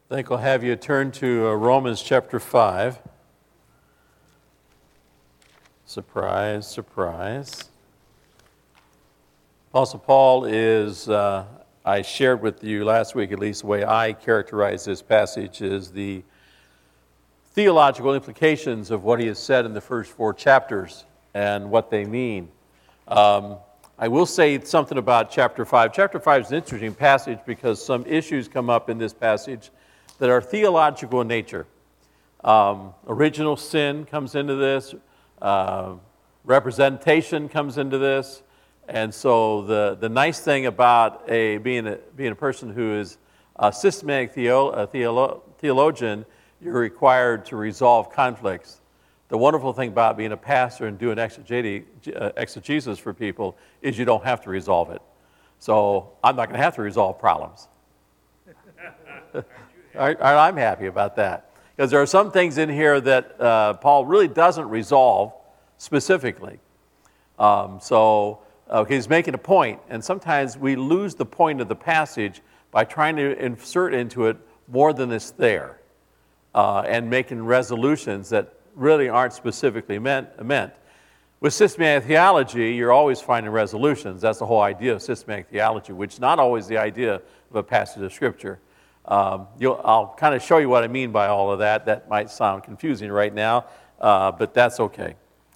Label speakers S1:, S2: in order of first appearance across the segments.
S1: I think I'll have you turn to Romans chapter 5. Surprise, surprise. Apostle Paul is, I shared with you last week, at least the way I characterize this passage, is the theological implications of what he has said in the first 4 chapters and what they mean. I will say something about chapter 5. Chapter 5 is an interesting passage because some issues come up in this passage that are theological in nature. Original sin comes into this. Representation comes into this. And so the nice thing about being a person who is a systematic theologian, you're required to resolve conflicts. The wonderful thing about being a pastor and doing exegesis for people is you don't have to resolve it. So I'm not going to have to resolve problems. I'm happy about that. Because there are some things in here that Paul really doesn't resolve specifically. He's making a point, and sometimes we lose the point of the passage by trying to insert into it more than is there, and making resolutions that really aren't specifically meant. With systematic theology, you're always finding resolutions. That's the whole idea of systematic theology, which is not always the idea of a passage of Scripture. I'll kind of show you what I mean by all of that. That might sound confusing right now, but that's okay.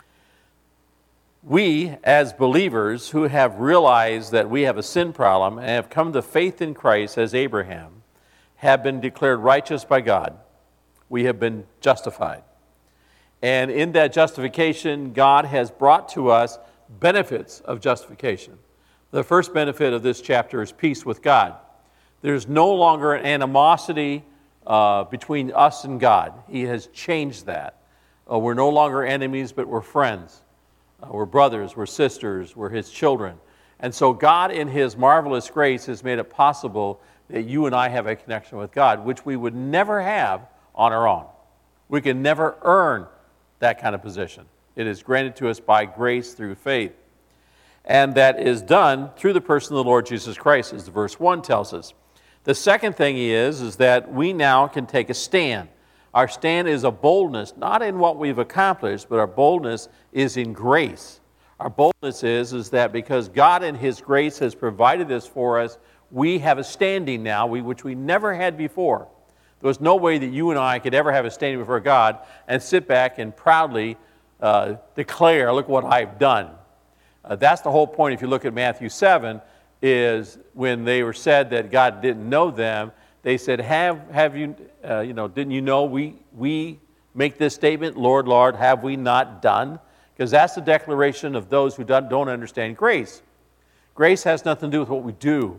S1: We, as believers who have realized that we have a sin problem and have come to faith in Christ as Abraham, have been declared righteous by God. We have been justified. And in that justification, God has brought to us benefits of justification. The first benefit of this chapter is peace with God. There's no longer an animosity between us and God. He has changed that. We're no longer enemies, but we're friends. We're brothers, we're sisters, we're His children. And so God, in His marvelous grace, has made it possible that you and I have a connection with God, which we would never have on our own. We can never earn that kind of position. It is granted to us by grace through faith. And that is done through the person of the Lord Jesus Christ, as verse 1 tells us. The second thing is that we now can take a stand. Our stand is a boldness, not in what we've accomplished, but our boldness is in grace. Our boldness is that because God in His grace has provided this for us, we have a standing now, which we never had before. There was no way that you and I could ever have a standing before God and sit back and proudly declare, look what I've done. That's the whole point. If you look at Matthew 7, is when they were said that God didn't know them, they said, have you, didn't you know we make this statement, Lord, Lord, have we not done? Because that's the declaration of those who don't understand grace. Grace has nothing to do with what we do.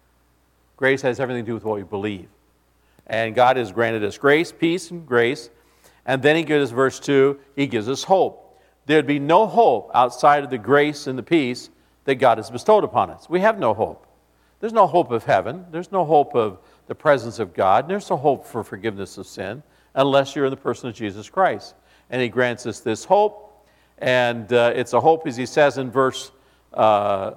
S1: Grace has everything to do with what we believe. And God has granted us grace, peace, and grace. And then He gives us, verse 2, He gives us hope. There'd be no hope outside of the grace and the peace that God has bestowed upon us. We have no hope. There's no hope of heaven. There's no hope of the presence of God. There's no hope for forgiveness of sin unless you're in the person of Jesus Christ. And He grants us this hope. And it's a hope, as He says in verse 5,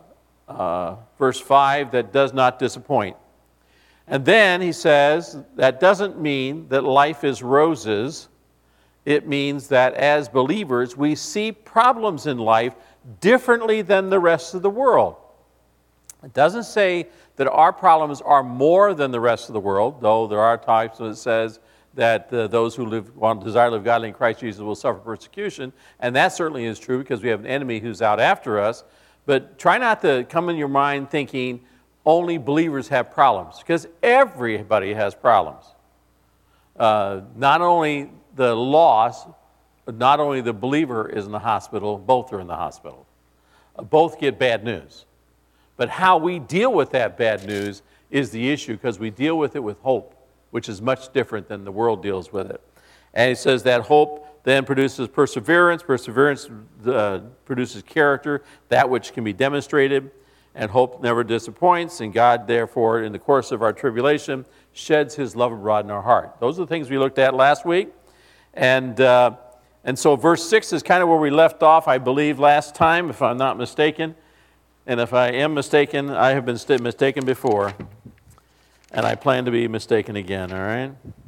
S1: that does not disappoint. And then He says that doesn't mean that life is roses. It means that as believers, we see problems in life differently than the rest of the world. It doesn't say that our problems are more than the rest of the world, though there are times when it says that those who desire to live godly in Christ Jesus will suffer persecution, and that certainly is true because we have an enemy who's out after us. But try not to come in your mind thinking only believers have problems, because everybody has problems. Not only the lost, not only the believer is in the hospital, both are in the hospital. Both get bad news. But how we deal with that bad news is the issue, because we deal with it with hope, which is much different than the world deals with it. And He says that hope then produces perseverance. Perseverance produces character, that which can be demonstrated. And hope never disappoints. And God, therefore, in the course of our tribulation, sheds His love abroad in our heart. Those are the things we looked at last week. And so verse 6 is kind of where we left off, I believe, last time, if I'm not mistaken. And if I am mistaken, I have been mistaken before. And I plan to be mistaken again, all right?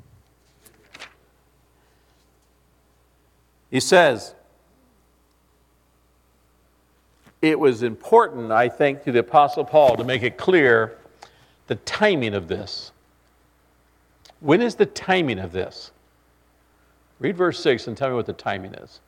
S1: He says, it was important, I think, to the Apostle Paul to make it clear the timing of this. When is the timing of this? Read verse 6 and tell me what the timing is.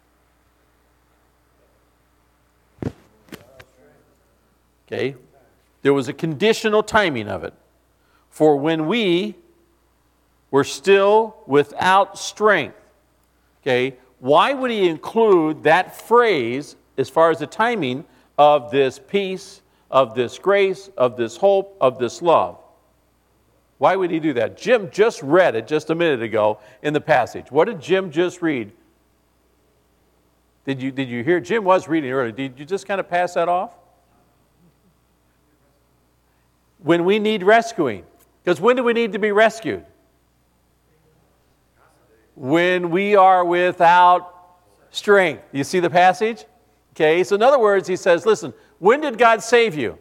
S1: Okay? There was a conditional timing of it. For when we were still without strength. Okay? Why would he include that phrase as far as the timing of this peace, of this grace, of this hope, of this love? Why would he do that? Jim just read it just a minute ago in the passage. What did Jim just read? Did you hear? Jim was reading earlier. Did you just kind of pass that off? When we need rescuing. Because when do we need to be rescued? When we are without strength. You see the passage? Okay, so in other words, he says, listen, when did God save you?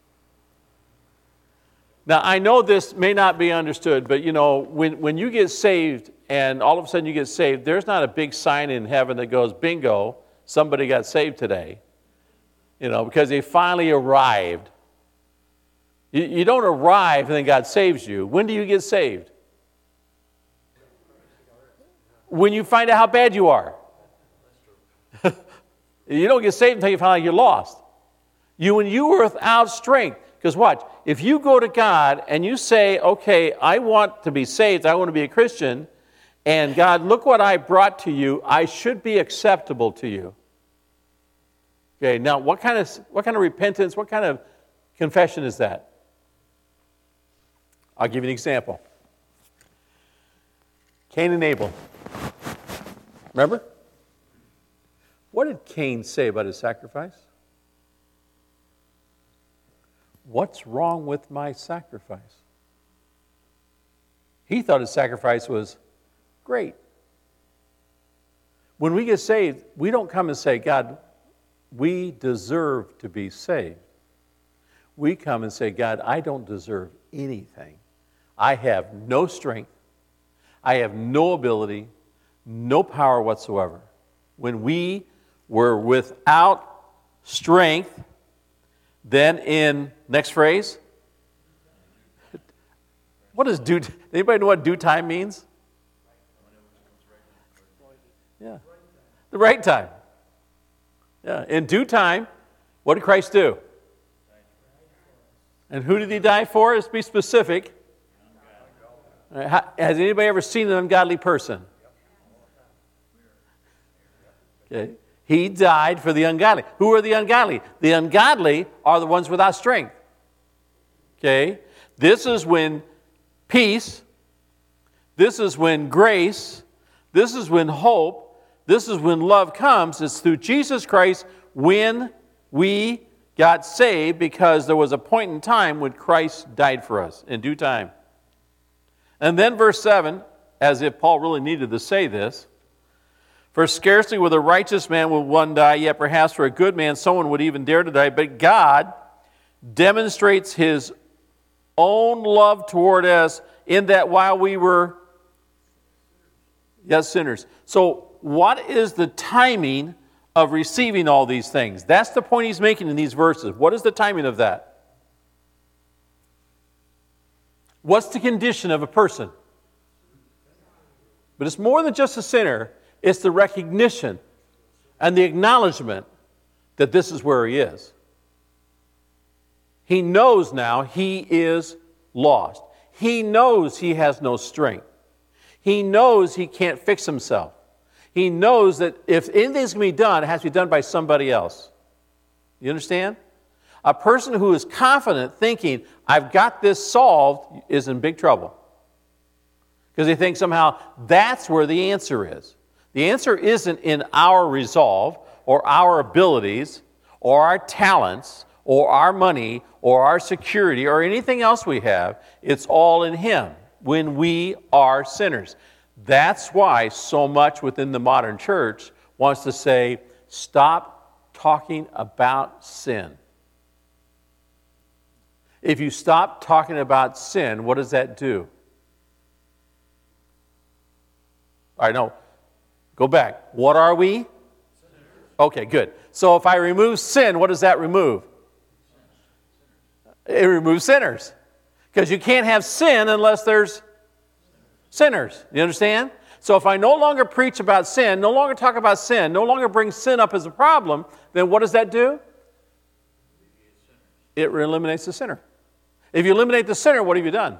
S1: Now, I know this may not be understood, but when you get saved and all of a sudden you get saved, there's not a big sign in heaven that goes, bingo, somebody got saved today. Because they finally arrived. You don't arrive and then God saves you. When do you get saved? When you find out how bad you are. You don't get saved until you find out you're lost. When you were without strength. Because watch, if you go to God and you say, okay, I want to be saved, I want to be a Christian, and God, look what I brought to you, I should be acceptable to you. Okay, now what kind of repentance, what kind of confession is that? I'll give you an example. Cain and Abel. Remember? What did Cain say about his sacrifice? What's wrong with my sacrifice? He thought his sacrifice was great. When we get saved, we don't come and say, God, we deserve to be saved. We come and say, God, I don't deserve anything. I have no strength. I have no ability, no power whatsoever. When we were without strength, then in, next phrase, what does anybody know what due time means? Yeah, the right time. Yeah, in due time, what did Christ do? And who did he die for? Let's be specific. Has anybody ever seen an ungodly person? Okay. He died for the ungodly. Who are the ungodly? The ungodly are the ones without strength. Okay? This is when peace, this is when grace, this is when hope, this is when love comes. It's through Jesus Christ when we got saved, because there was a point in time when Christ died for us in due time. And then verse 7, as if Paul really needed to say this, for scarcely with a righteous man will one die, yet perhaps for a good man someone would even dare to die. But God demonstrates his own love toward us in that while we were sinners. So what is the timing of receiving all these things? That's the point he's making in these verses. What is the timing of that? What's the condition of a person? But it's more than just a sinner. It's the recognition and the acknowledgement that this is where he is. He knows now he is lost. He knows he has no strength. He knows he can't fix himself. He knows that if anything's going to be done, it has to be done by somebody else. You understand? A person who is confident, thinking, I've got this solved, is in big trouble. Because they think somehow that's where the answer is. The answer isn't in our resolve or our abilities or our talents or our money or our security or anything else we have. It's all in him when we are sinners. That's why so much within the modern church wants to say, stop talking about sin. If you stop talking about sin, what does that do? All right, no. Go back. What are we? Okay, good. So if I remove sin, what does that remove? It removes sinners. Because you can't have sin unless there's sinners. You understand? So if I no longer preach about sin, no longer talk about sin, no longer bring sin up as a problem, then what does that do? It eliminates the sinner. If you eliminate the sinner, what have you done?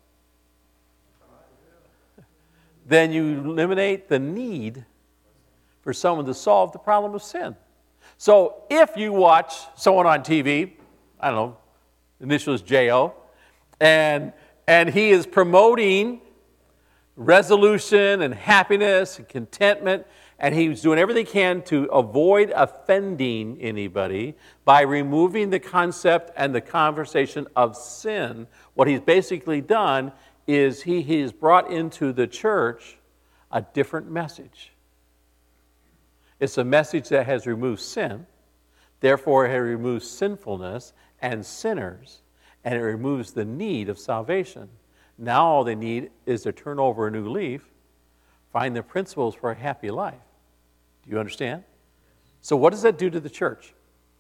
S1: Then you eliminate the need for someone to solve the problem of sin. So if you watch someone on TV, I don't know, initial is J.O., and he is promoting resolution and happiness and contentment, and he's doing everything he can to avoid offending anybody by removing the concept and the conversation of sin. What he's basically done is he has brought into the church a different message. It's a message that has removed sin, therefore it removes sinfulness and sinners, and it removes the need of salvation. Now all they need is to turn over a new leaf, find the principles for a happy life. Do you understand? So what does that do to the church?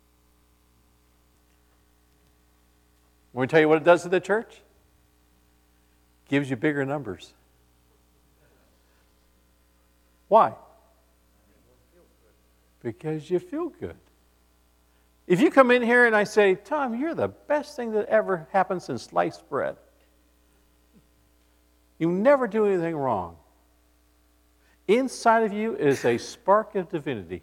S1: Want me to tell you what it does to the church? Gives you bigger numbers. Why? Because you feel good. If you come in here and I say, Tom, you're the best thing that ever happened since sliced bread. You never do anything wrong. Inside of you is a spark of divinity.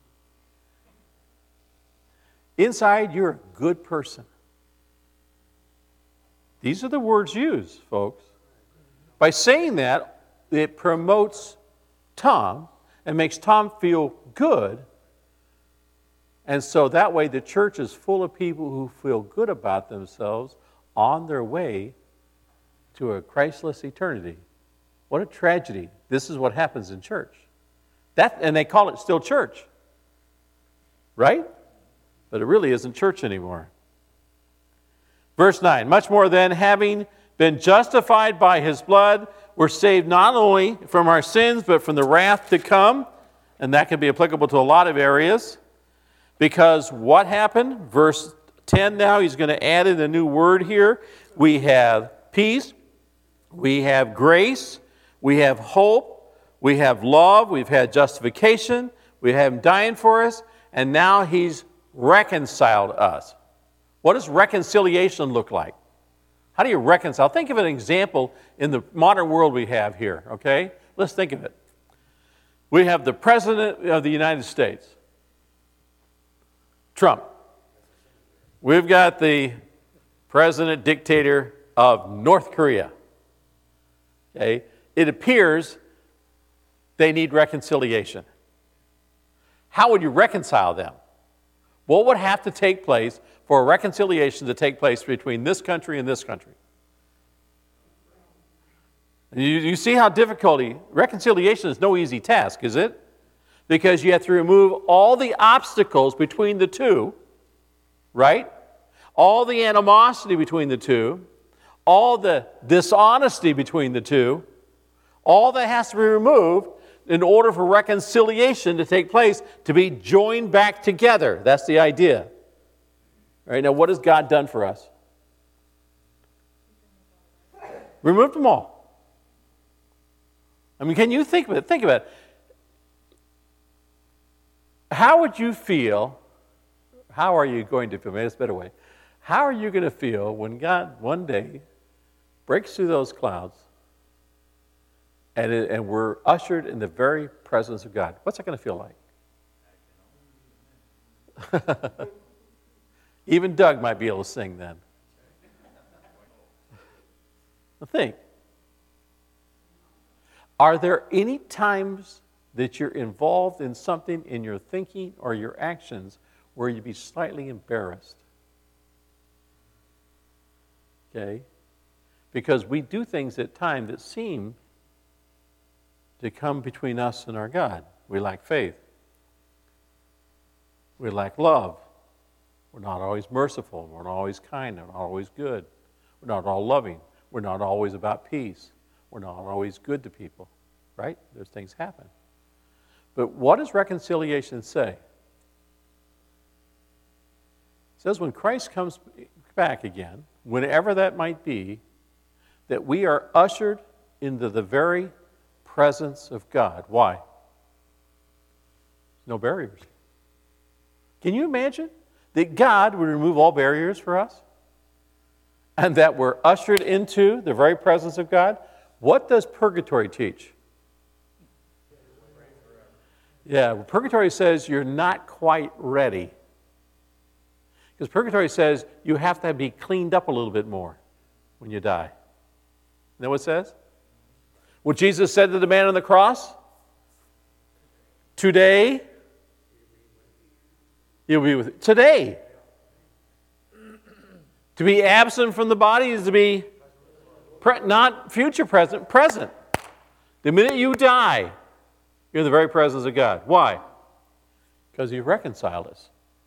S1: Inside, you're a good person. These are the words used, folks. By saying that, it promotes Tom and makes Tom feel good. And so that way the church is full of people who feel good about themselves on their way to a Christless eternity. What a tragedy. This is what happens in church. And they call it still church. Right? But it really isn't church anymore. Verse 9, much more then, having been justified by his blood, we're saved not only from our sins, but from the wrath to come. And that can be applicable to a lot of areas. Because what happened? Verse 10 now, he's going to add in a new word here. We have peace, we have grace, we have hope, we have love, we've had justification, we have him dying for us, and now he's reconciled us. What does reconciliation look like? How do you reconcile? Think of an example in the modern world we have here, okay? Let's think of it. We have the President of the United States, Trump. We've got the President Dictator of North Korea. Okay? It appears they need reconciliation. How would you reconcile them? What would have to take place for a reconciliation to take place between this country and this country? You see how reconciliation is no easy task, is it? Because you have to remove all the obstacles between the two, right? All the animosity between the two, all the dishonesty between the two, all that has to be removed in order for reconciliation to take place, to be joined back together. That's the idea. All right, now what has God done for us? Removed them all. I mean, can you think of it? Think about it. How would you feel? How are you going to feel? Maybe that's a better way. How are you going to feel when God one day breaks through those clouds and we're ushered in the very presence of God? What's that going to feel like? Even Doug might be able to sing then. Think. Are there any times that you're involved in something in your thinking or your actions where you'd be slightly embarrassed? Okay? Because we do things at times that seem to come between us and our God. We lack faith. We lack love. We're not always merciful. We're not always kind. We're not always good. We're not all loving. We're not always about peace. We're not always good to people, right? Those things happen. But what does reconciliation say? It says when Christ comes back again, whenever that might be, that we are ushered into the very presence of God. Why? No barriers. Can you imagine that God would remove all barriers for us? And that we're ushered into the very presence of God? What does purgatory teach? Yeah, purgatory says you're not quite ready. Because purgatory says you have to be cleaned up a little bit more when you die. You know what it says? What Jesus said to the man on the cross? Today, you'll be with today. To be absent from the body is to be not future present, present. The minute you die, you're in the very presence of God. Why? Because He reconciled us.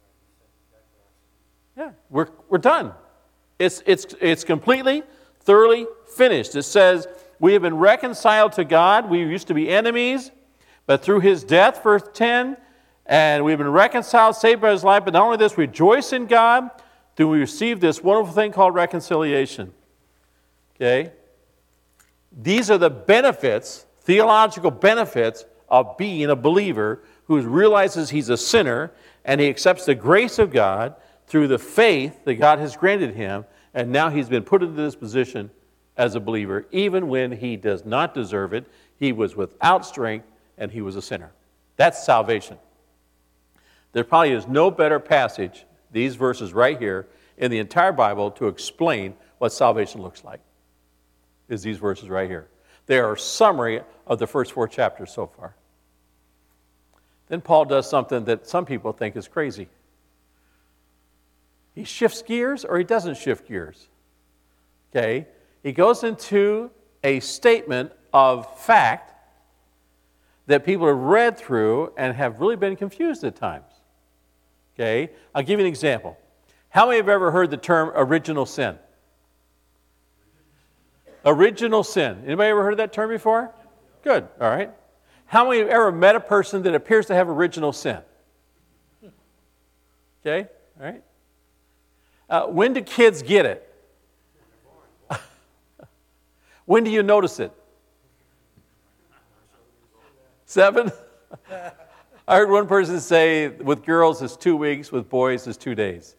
S1: Yeah, we're done. It's completely, thoroughly finished. It says we have been reconciled to God. We used to be enemies, but through His death, verse 10, and we've been reconciled, saved by His life. But not only this, rejoice in God. Do we receive this wonderful thing called reconciliation? Okay? These are the benefits, theological benefits, of being a believer who realizes he's a sinner and he accepts the grace of God through the faith that God has granted him, and now he's been put into this position as a believer, even when he does not deserve it. He was without strength and he was a sinner. That's salvation. There probably is no better passage, these verses right here, in the entire Bible to explain what salvation looks like, is these verses right here. They are a summary of the first 4 chapters so far. Then Paul does something that some people think is crazy. He shifts gears or he doesn't shift gears. Okay? He goes into a statement of fact that people have read through and have really been confused at times. Okay? I'll give you an example. How many have ever heard the term original sin? Original sin. Anybody ever heard that term before? Good. All right. How many have ever met a person that appears to have original sin? Okay. All right. When do kids get it? When do you notice it? 7? I heard one person say with girls it's 2 weeks, with boys it's 2 days.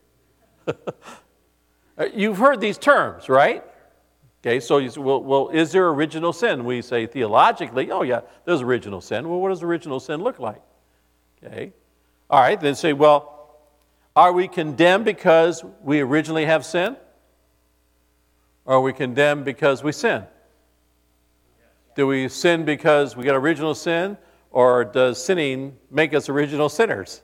S1: You've heard these terms, right? Okay, so you say, well, is there original sin? We say theologically, oh yeah, there's original sin. Well, what does original sin look like? Okay. All right, then say, well, are we condemned because we originally have sin? Or are we condemned because we sin? Do we sin because we got original sin? Or does sinning make us original sinners?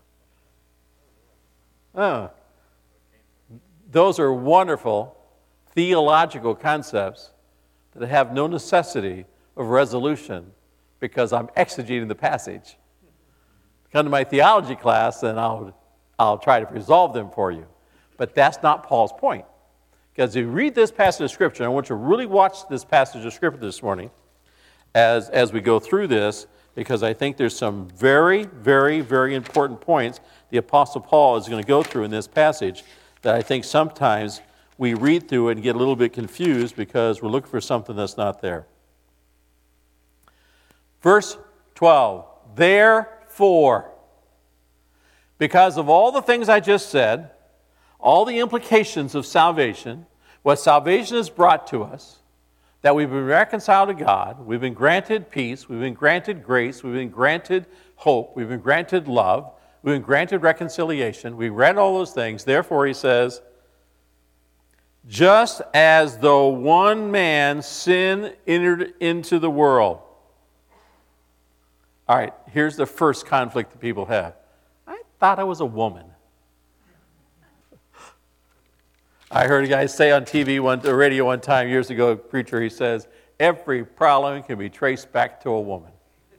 S1: Those are wonderful theological concepts that have no necessity of resolution because I'm exegeting the passage. Come to my theology class and I'll try to resolve them for you. But that's not Paul's point. Because if you read this passage of Scripture, I want you to really watch this passage of Scripture this morning as we go through this, because I think there's some very, very, very important points the Apostle Paul is going to go through in this passage that I think sometimes we read through it and get a little bit confused because we're looking for something that's not there. Verse 12, therefore, because of all the things I just said, all the implications of salvation, what salvation has brought to us, that we've been reconciled to God, we've been granted peace, we've been granted grace, we've been granted hope, we've been granted love, we've been granted reconciliation, we've read all those things. Therefore, he says, just as though one man sin entered into the world. All right, here's the first conflict that people have. I thought I was a woman. I heard a guy say on TV, or radio one time years ago, a preacher, he says, every problem can be traced back to a woman.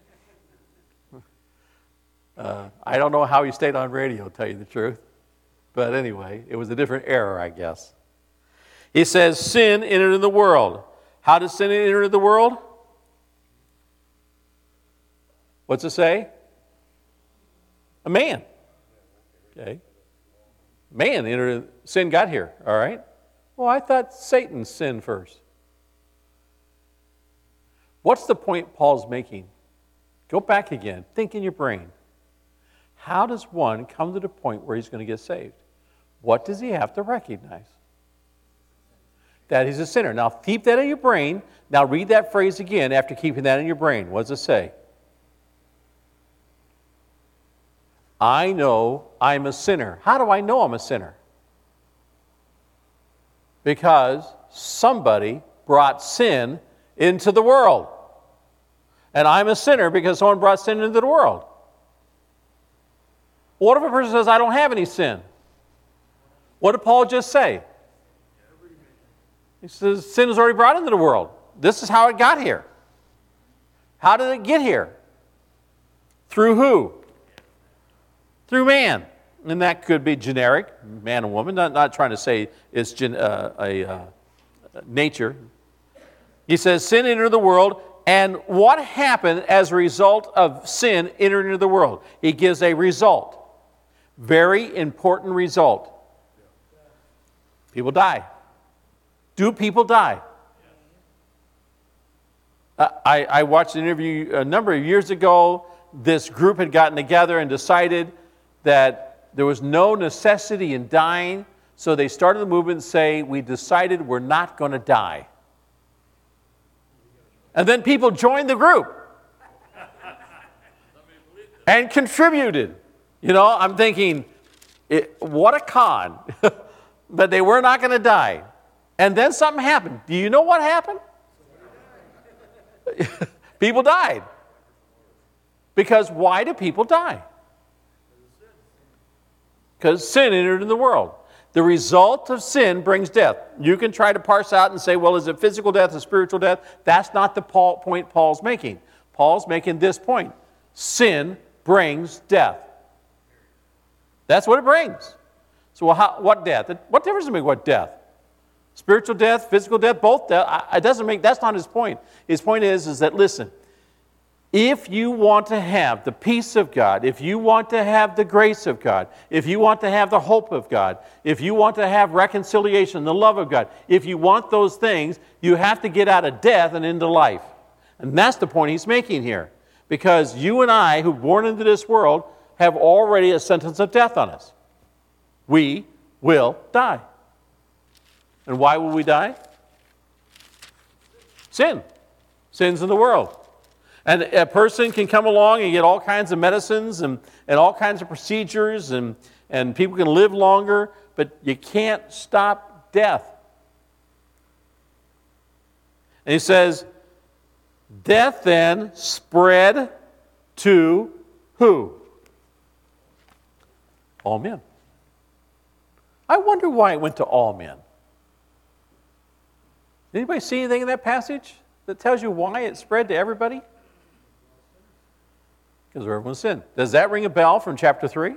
S1: I don't know how he stayed on radio, to tell you the truth. But anyway, it was a different era, I guess. He says, sin entered in the world. How does sin enter into the world? What's it say? A man. Okay. Man entered, sin got here, all right? Well, I thought Satan sinned first. What's the point Paul's making? Go back again. Think in your brain. How does one come to the point where he's going to get saved? What does he have to recognize? That he's a sinner. Now, keep that in your brain. Now, read that phrase again after keeping that in your brain. What does it say? I know I'm a sinner. How do I know I'm a sinner? Because somebody brought sin into the world. And I'm a sinner because someone brought sin into the world. What if a person says, I don't have any sin? What did Paul just say? He says, sin is already brought into the world. This is how it got here. How did it get here? Through who? Through man. And that could be generic, man and woman. Not trying to say it's nature. He says, sin entered the world. And what happened as a result of sin entering into the world? He gives a result. Very important result. People die. Do people die? I watched an interview a number of years ago. This group had gotten together and decided that there was no necessity in dying, so they started the movement and say, we decided we're not going to die. And then people joined the group and contributed. You know, I'm thinking, what a con. But they were not going to die. And then something happened. Do you know what happened? People died. Because why do people die? Because sin entered in the world. The result of sin brings death. You can try to parse out and say, well, is it physical death or spiritual death? That's not the point Paul's making. Paul's making this point. Sin brings death. That's what it brings. So what death? What difference does it make what death? Spiritual death, physical death, both death. It doesn't make, that's not his point. His point is that, listen, if you want to have the peace of God, if you want to have the grace of God, if you want to have the hope of God, if you want to have reconciliation, the love of God, if you want those things, you have to get out of death and into life. And that's the point he's making here. Because you and I, who were born into this world, have already a sentence of death on us. We will die. And why will we die? Sin. Sin's in the world. And a person can come along and get all kinds of medicines and all kinds of procedures, and people can live longer, but you can't stop death. And he says, death then spread to who? All men. I wonder why it went to all men. Anybody see anything in that passage that tells you why it spread to everybody? Because everyone sinned. Does that ring a bell from chapter 3?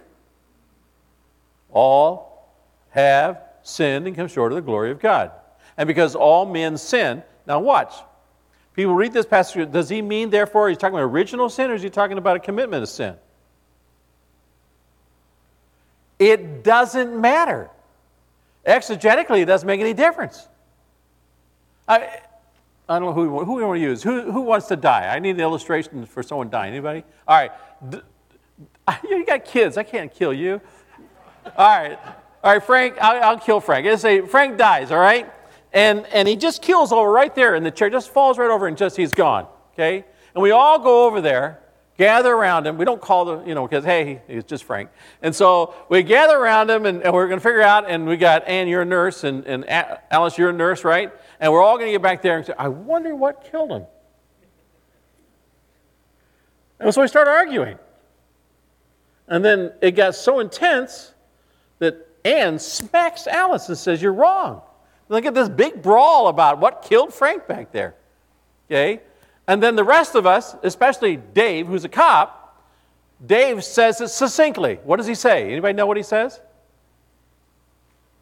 S1: All have sinned and come short of the glory of God. And because all men sin, now watch. People read this passage, does he mean, therefore, he's talking about original sin, or is he talking about a commitment of sin? It doesn't matter. Exegetically, it doesn't make any difference. I don't know who we want to use. Who wants to die? I need an illustration for someone dying. Anybody? All right. You got kids. I can't kill you. All right, Frank. I'll kill Frank. Let's say Frank dies, all right? And he just kills over right there, and the chair just falls right over, and he's gone, okay? And we all go over there, gather around him. We don't call because, hey, it's just Frank. And so we gather around him, and we're going to figure out, and we got Ann, you're a nurse, and Alice, you're a nurse, right? And we're all going to get back there and say, I wonder what killed him. And so we start arguing. And then it got so intense that Ann smacks Alice and says, you're wrong. Look at this big brawl about what killed Frank back there. Okay? And then the rest of us, especially Dave, who's a cop, Dave says it succinctly. What does he say? Anybody know what he says?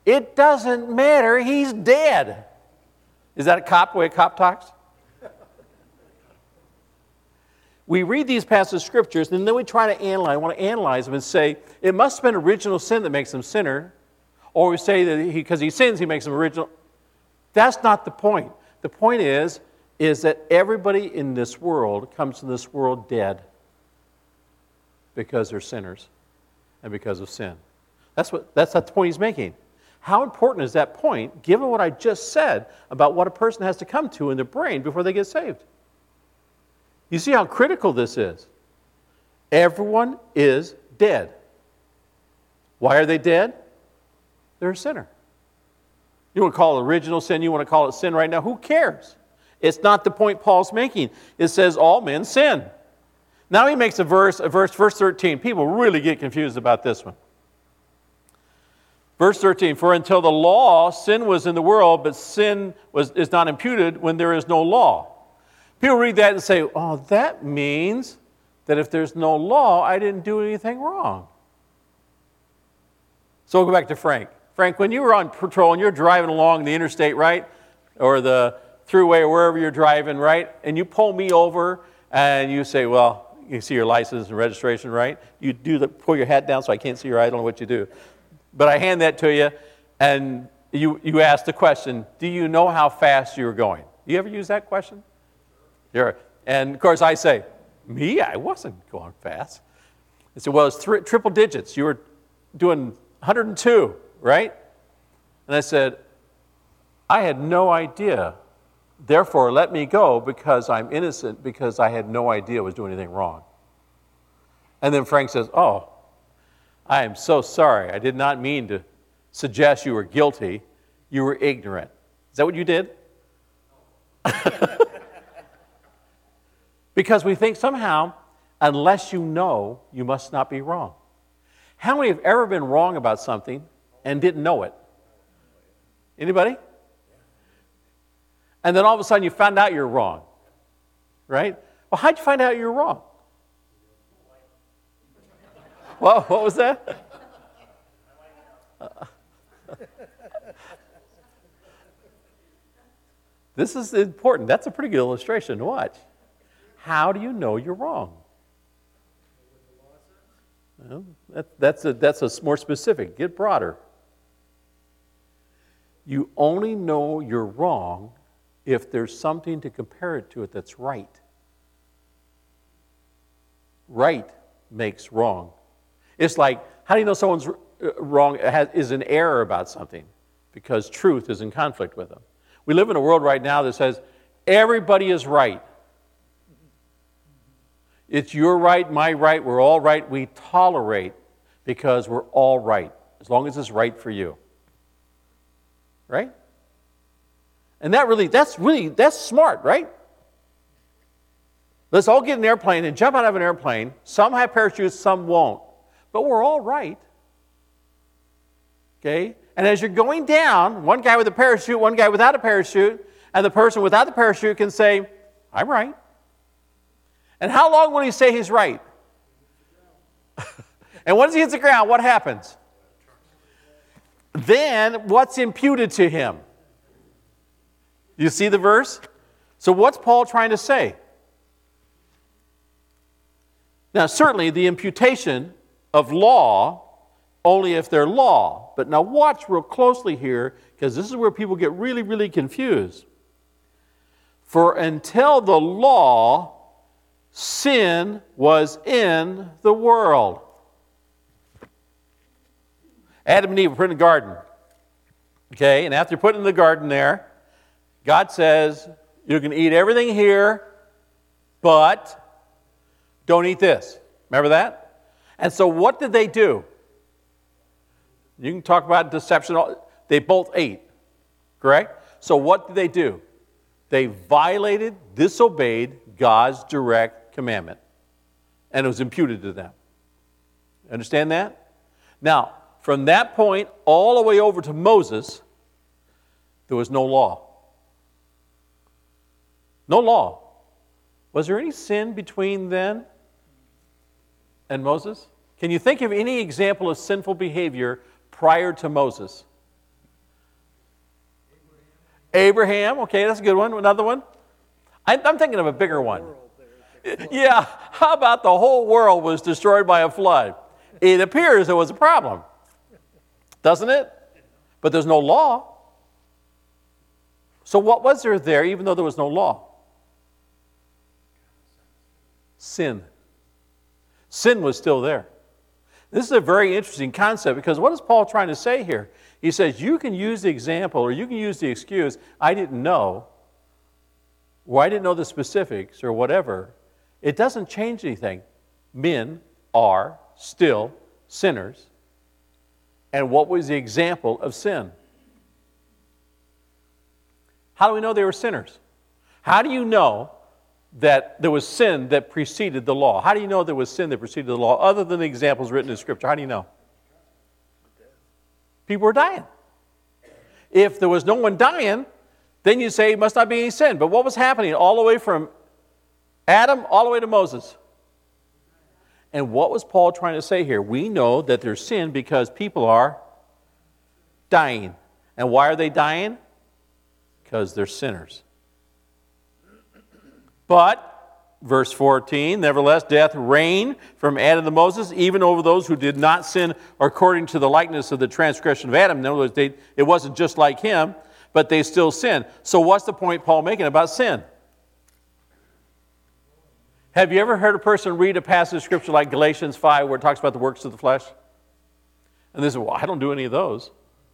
S1: It doesn't matter. He's dead. Is that the way a cop talks? We read these passages of scriptures, and then we try to analyze them and say, it must have been original sin that makes him sinner. Or we say that because he sins, he makes him original. That's not the point. The point is that everybody in this world comes to this world dead because they're sinners and because of sin. That's the point he's making. How important is that point, given what I just said about what a person has to come to in their brain before they get saved? You see how critical this is. Everyone is dead. Why are they dead? They're a sinner. You want to call it original sin, you want to call it sin right now, who cares? It's not the point Paul's making. It says all men sin. Now he makes verse 13. People really get confused about this one. Verse 13, for until the law, sin was in the world, but sin is not imputed when there is no law. People read that and say, oh, that means that if there's no law, I didn't do anything wrong. So we'll go back to Frank. Frank, when you were on patrol and you're driving along the interstate, right, or the thruway or wherever you're driving, right, and you pull me over and you say, well, you see your license and registration, right? You pull your hat down so I can't see your eye. I don't know what you do. But I hand that to you, and you ask the question, do you know how fast you were going? You ever use that question? And, of course, I say, me? I wasn't going fast. I said, well, it's triple digits. You were doing 102, right? And I said, I had no idea. Therefore, let me go because I'm innocent, because I had no idea I was doing anything wrong. And then Frank says, oh, I am so sorry. I did not mean to suggest you were guilty. You were ignorant. Is that what you did? Because we think somehow, unless you know, you must not be wrong. How many have ever been wrong about something and didn't know it? Anybody? And then all of a sudden you found out you're wrong, right? Well, how'd you find out you're wrong? Well, what was that? This is important. That's a pretty good illustration to watch. How do you know you're wrong? Well, that's a more specific. Get broader. You only know you're wrong if there's something to compare it to that's right. Right makes wrong. It's like, how do you know someone's wrong, is in error about something? Because truth is in conflict with them. We live in a world right now that says everybody is right. It's your right, my right, we're all right. We tolerate because we're all right, as long as it's right for you. Right? And that's smart, right? Let's all get in an airplane and jump out of an airplane. Some have parachutes, some won't. But we're all right. Okay? And as you're going down, one guy with a parachute, one guy without a parachute, and the person without the parachute can say, I'm right. And how long will he say he's right? And once he hits the ground, what happens? Then what's imputed to him? You see the verse? So what's Paul trying to say? Now, certainly the imputation of law, only if they're law. But now watch real closely here, because this is where people get really, really confused. For until the law, sin was in the world. Adam and Eve were put in the garden. Okay, and after putting in the garden there, God says, you can eat everything here, but don't eat this. Remember that? And so what did they do? You can talk about deception. They both ate, correct? So what did they do? They violated, disobeyed God's direct commandment. And it was imputed to them. Understand that? Now, from that point all the way over to Moses, there was no law. No law. Was there any sin between then and Moses? Can you think of any example of sinful behavior prior to Moses? Abraham, okay, that's a good one. Another one? I'm thinking of a bigger one. Yeah, how about the whole world was destroyed by a flood? It appears there was a problem, doesn't it? But there's no law. So what was there even though there was no law? Sin. Sin was still there. This is a very interesting concept because what is Paul trying to say here? He says you can use the example or you can use the excuse, I didn't know, or I didn't know the specifics or whatever. It doesn't change anything. Men are still sinners. And what was the example of sin? How do we know they were sinners? How do you know that there was sin that preceded the law? How do you know there was sin that preceded the law other than the examples written in Scripture? How do you know? People were dying. If there was no one dying, then you say it must not be any sin. But what was happening all the way from Adam all the way to Moses? And what was Paul trying to say here? We know that there's sin because people are dying. And why are they dying? Because they're sinners. But, verse 14, nevertheless, death reigned from Adam to Moses, even over those who did not sin according to the likeness of the transgression of Adam. In other words, it wasn't just like him, but they still sinned. So what's the point Paul making about sin? Have you ever heard a person read a passage of Scripture like Galatians 5 where it talks about the works of the flesh? And they say, well, I don't do any of those.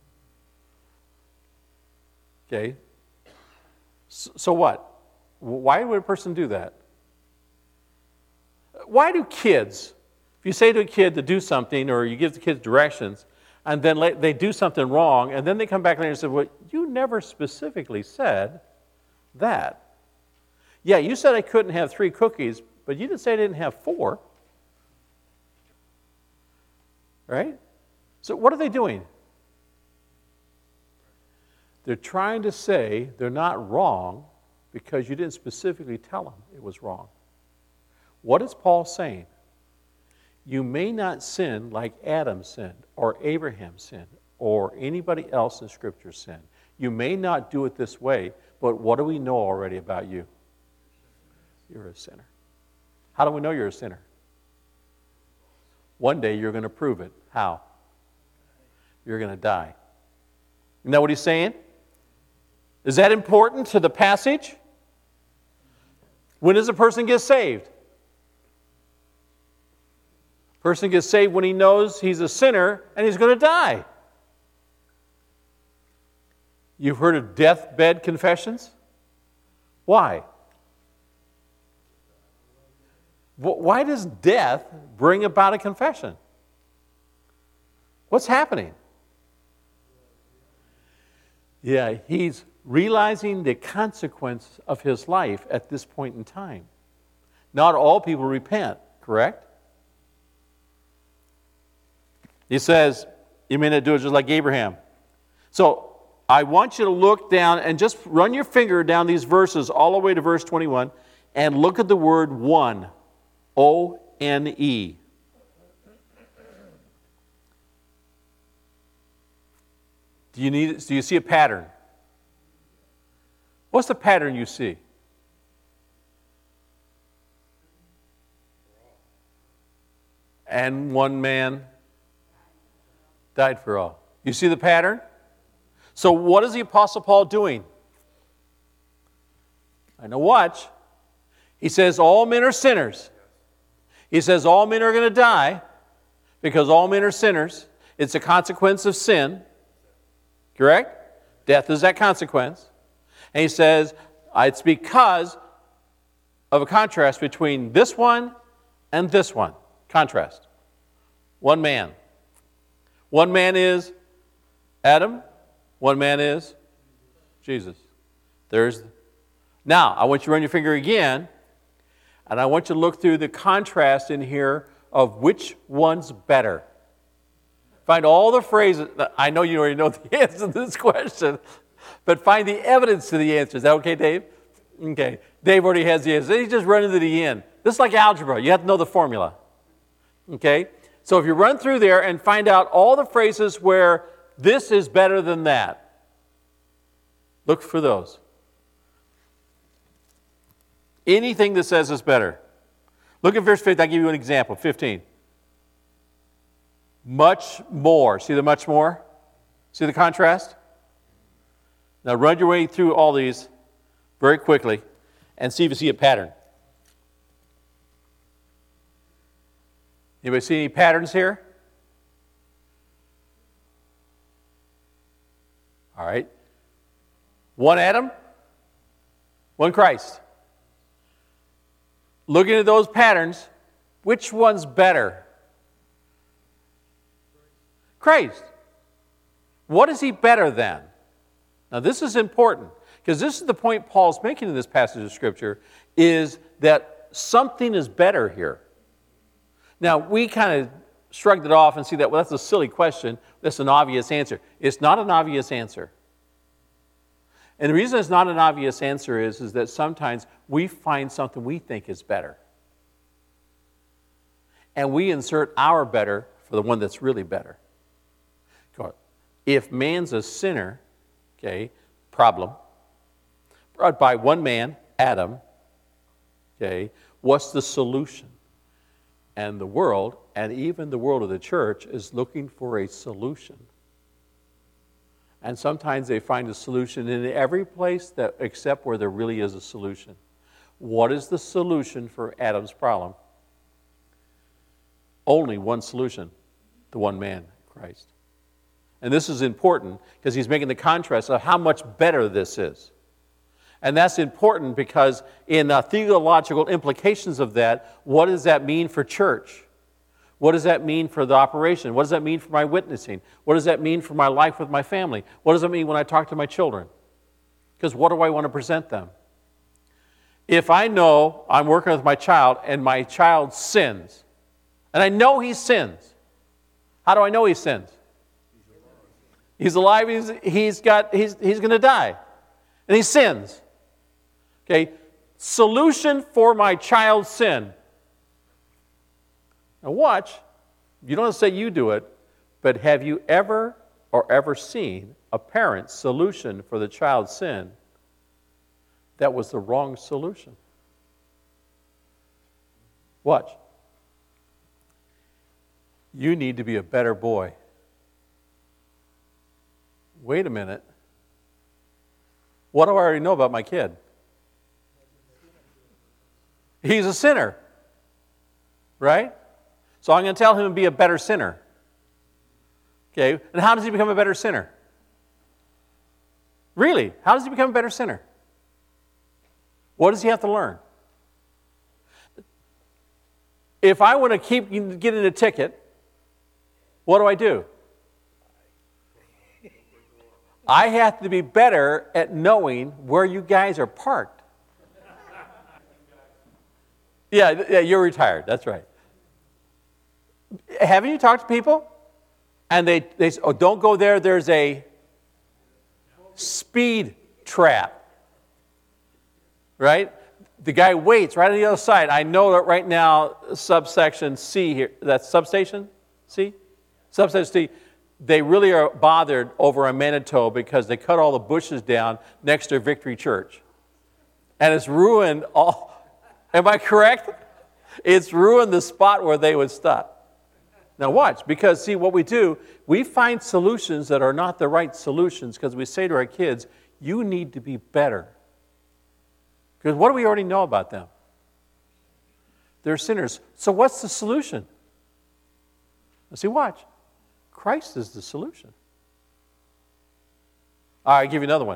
S1: Okay. So what? Why would a person do that? Why do kids, if you say to a kid to do something or you give the kids directions and then they do something wrong and then they come back later and say, well, you never specifically said that. Yeah, you said I couldn't have 3 cookies, but you didn't say I didn't have 4. Right? So what are they doing? They're trying to say they're not wrong because you didn't specifically tell them it was wrong. What is Paul saying? You may not sin like Adam sinned, or Abraham sinned, or anybody else in Scripture sinned. You may not do it this way, but what do we know already about you? You're a sinner. How do we know you're a sinner? One day you're going to prove it. How? You're going to die. Isn't that what he's saying? Is that important to the passage? When does a person get saved? A person gets saved when he knows he's a sinner and he's going to die. You've heard of deathbed confessions? Why? Why does death bring about a confession? What's happening? Yeah, he's realizing the consequence of his life at this point in time. Not all people repent, correct? He says, you may not do it just like Abraham. So I want you to look down and just run your finger down these verses all the way to verse 21 and look at the word one. O-N-E. Do you see a pattern? What's the pattern you see? And one man died for all. You see the pattern? So what is the Apostle Paul doing? I know, watch. He says all men are sinners. He says all men are going to die because all men are sinners. It's a consequence of sin. Correct? Death is that consequence. And he says it's because of a contrast between this one and this one. Contrast. One man. One man is Adam. One man is Jesus. Now, I want you to run your finger again, and I want you to look through the contrast in here of which one's better. Find all the phrases. I know you already know the answer to this question, but find the evidence to the answer. Is that okay, Dave? Okay. Dave already has the answer. He's just running to the end. This is like algebra. You have to know the formula. Okay? So if you run through there and find out all the phrases where this is better than that, Look for those. Anything that says it's better. Look at verse 15. I'll give you an example. 15. Much more. See the much more? See the contrast? Now run your way through all these very quickly and see if you see a pattern. Anybody see any patterns here? All right. One Adam, one Christ. Looking at those patterns, which one's better? Christ. What is he better than? Now this is important, because this is the point Paul's making in this passage of Scripture, is that something is better here. Now, we kind of shrugged it off and see that, well, that's a silly question. That's an obvious answer. It's not an obvious answer. And the reason it's not an obvious answer is that sometimes we find something we think is better. And we insert our better for the one that's really better. If man's a sinner, okay, problem, brought by one man, Adam, okay, what's the solution? And the world, and even the world of the church, is looking for a solution. And sometimes they find a solution in every place that, except where there really is a solution. What is the solution for Adam's problem? Only one solution, the one man, Christ. And this is important because he's making the contrast of how much better this is. And that's important because in theological implications of that, what does that mean for church? What does that mean for the operation? What does that mean for my witnessing? What does that mean for my life with my family? What does it mean when I talk to my children? Because what do I want to present them? If I know I'm working with my child and my child sins, and I know he sins, how do I know he sins? He's alive, he's going to die, and he sins. Okay, solution for my child's sin. Now watch, you don't have to say you do it, but have you ever seen a parent's solution for the child's sin that was the wrong solution? Watch. You need to be a better boy. Wait a minute. What do I already know about my kid? He's a sinner. Right? So I'm going to tell him to be a better sinner. Okay? And how does he become a better sinner? Really? How does he become a better sinner? What does he have to learn? If I want to keep getting a ticket, what do? I have to be better at knowing where you guys are parked. Yeah, you're retired. That's right. Haven't you talked to people? And they say, oh, don't go there. There's a speed trap. Right? The guy waits right on the other side. I know that right now, subsection C here, that's substation C? Substation C. They really are bothered over in Manitou because they cut all the bushes down next to Victory Church. And it's ruined all, am I correct? It's ruined the spot where they would stop. Now watch, because see what we do, we find solutions that are not the right solutions because we say to our kids, you need to be better. Because what do we already know about them? They're sinners. So what's the solution? Now see, watch. Christ is the solution. All right, I'll give you another one.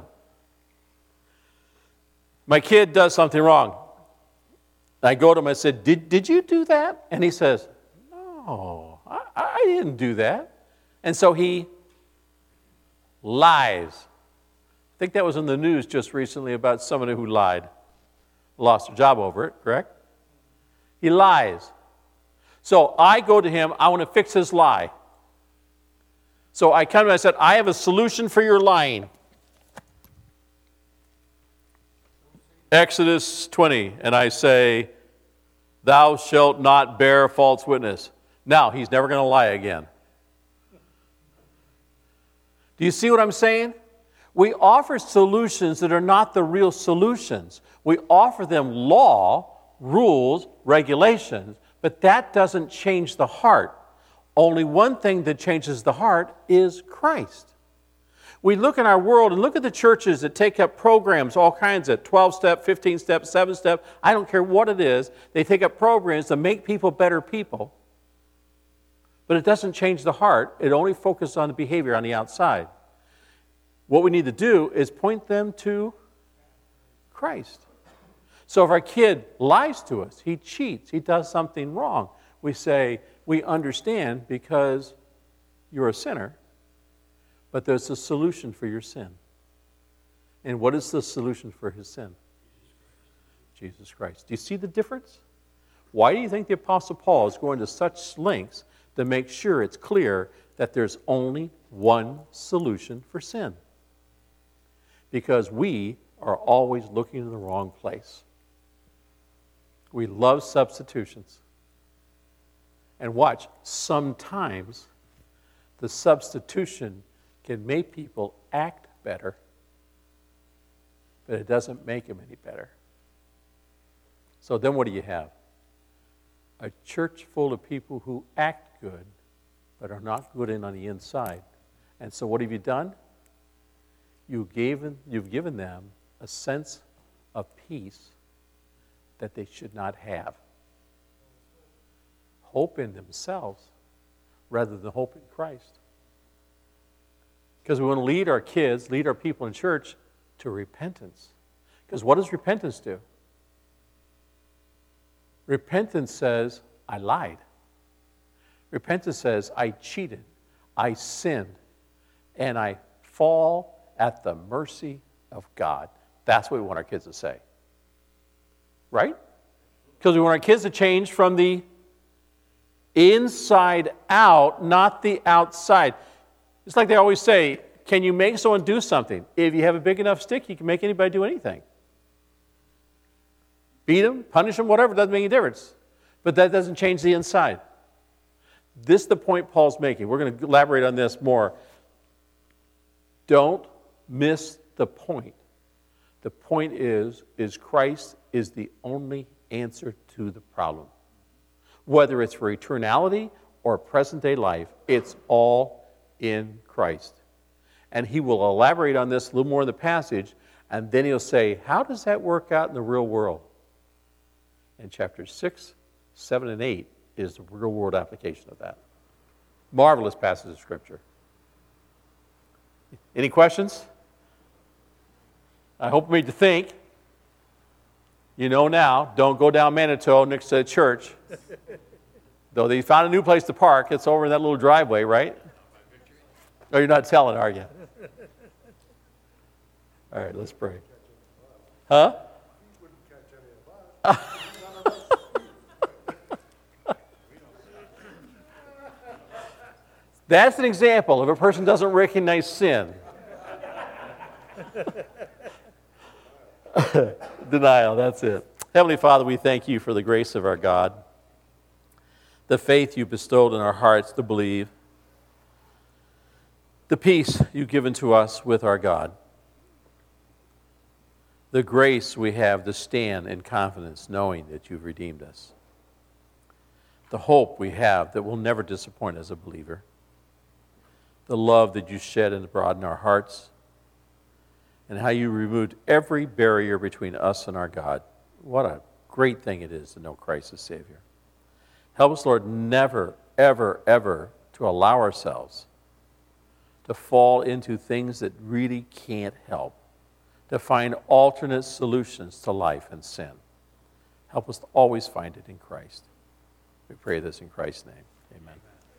S1: My kid does something wrong. I go to him and I said, did you do that? And he says, no, I didn't do that. And so he lies. I think that was in the news just recently about somebody who lied. Lost their job over it, correct? He lies. So I go to him, I want to fix his lie. So I come to him and I said, I have a solution for your lying. Exodus 20, and I say, thou shalt not bear false witness. Now, he's never going to lie again. Do you see what I'm saying? We offer solutions that are not the real solutions. We offer them law, rules, regulations, but that doesn't change the heart. Only one thing that changes the heart is Christ. We look in our world and look at the churches that take up programs, all kinds of 12-step, 15-step, 7-step, I don't care what it is. They take up programs to make people better people. But it doesn't change the heart. It only focuses on the behavior on the outside. What we need to do is point them to Christ. So if our kid lies to us, he cheats, he does something wrong, we say, we understand because you're a sinner, but there's a solution for your sin. And what is the solution for his sin? Jesus Christ. Do you see the difference? Why do you think the Apostle Paul is going to such lengths to make sure it's clear that there's only one solution for sin? Because we are always looking in the wrong place. We love substitutions. And watch, sometimes the substitution can make people act better, but it doesn't make them any better. So then what do you have? A church full of people who act good, but are not good on the inside. And so what have you done? You've given them a sense of peace that they should not have. Hope in themselves rather than hope in Christ. Because we want to lead our kids, lead our people in church to repentance. Because what does repentance do? Repentance says, I lied. Repentance says, I cheated, I sinned, and I fall at the mercy of God. That's what we want our kids to say. Right? Because we want our kids to change from the inside out, not the outside. It's like they always say, can you make someone do something? If you have a big enough stick, you can make anybody do anything. Beat them, punish them, whatever, doesn't make any difference. But that doesn't change the inside. This is the point Paul's making. We're going to elaborate on this more. Don't miss the point. The point is Christ is the only answer to the problem. Whether it's for eternality or present-day life, it's all in Christ. And he will elaborate on this a little more in the passage, and then he'll say, how does that work out in the real world? And chapters 6, 7, and 8 is the real-world application of that. Marvelous passage of Scripture. Any questions? I hope it made you think. You know now, don't go down Manitou next to the church. Though they found a new place to park, it's over in that little driveway, right? Oh, you're not telling, are you? All right, let's pray. Huh? That's an example of a person doesn't recognize sin. Denial, that's it. Heavenly Father, we thank you for the grace of our God, the faith you bestowed in our hearts to believe, the peace you've given to us with our God, the grace we have to stand in confidence knowing that you've redeemed us, the hope we have that will never disappoint as a believer, the love that you shed and broadened our hearts, and how you removed every barrier between us and our God. What a great thing it is to know Christ as Savior. Help us, Lord, never, ever, ever to allow ourselves to fall into things that really can't help, to find alternate solutions to life and sin. Help us to always find it in Christ. We pray this in Christ's name. Amen.